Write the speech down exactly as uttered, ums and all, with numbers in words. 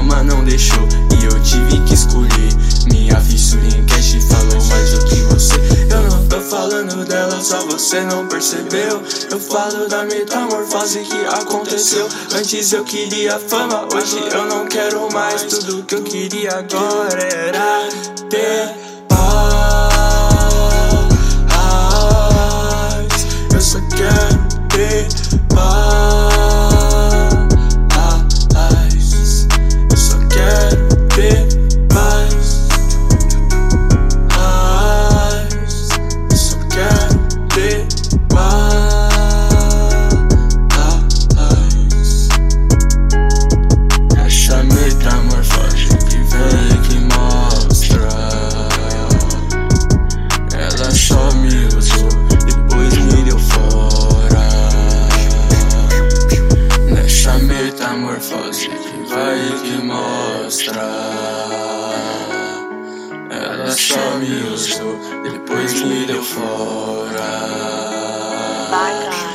fama não deixou e eu tive que escolher. Minha fissura em cash falou mais do que você. Eu não tô falando dela, só você não percebeu. Eu falo da metamorfose que aconteceu. Antes eu queria fama, hoje eu não quero mais. Tudo que eu queria agora era ter paz. Eu só quero ter paz. Eu só quero ter paz. Eu só quero ter paz. Essa metamorfose que vem que mostra. Ela só me usou, depois me deu fora. Nessa metamorfose que vai e que mostra. Ela só me usou, depois me deu fora.